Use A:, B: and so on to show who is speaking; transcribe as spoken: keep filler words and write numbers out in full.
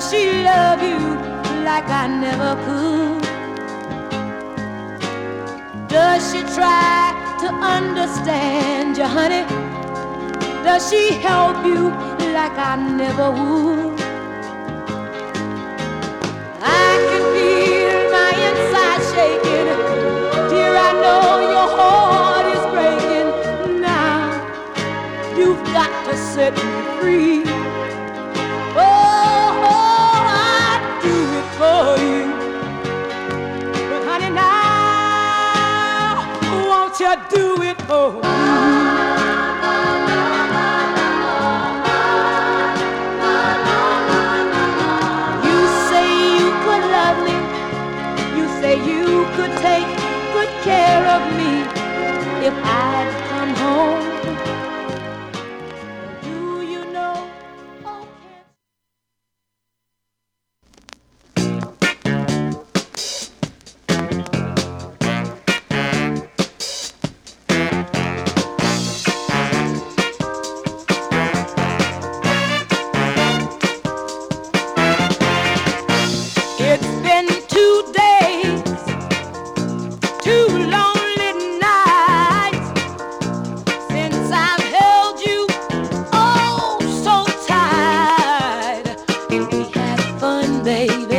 A: she love you like I never could? Does she try to understand you, honey? Does she help you like I never would? I can feel my inside shaking. Dear, I know your heart is breaking. Now you've got to set me free. Oh, oh, I'd do it for you. But honey, now won't you do it for me? You could take good care of me if I'd come home. Do you know? Oh, it's been two days, two lonely nights since I've held you oh so tight. We had fun, baby.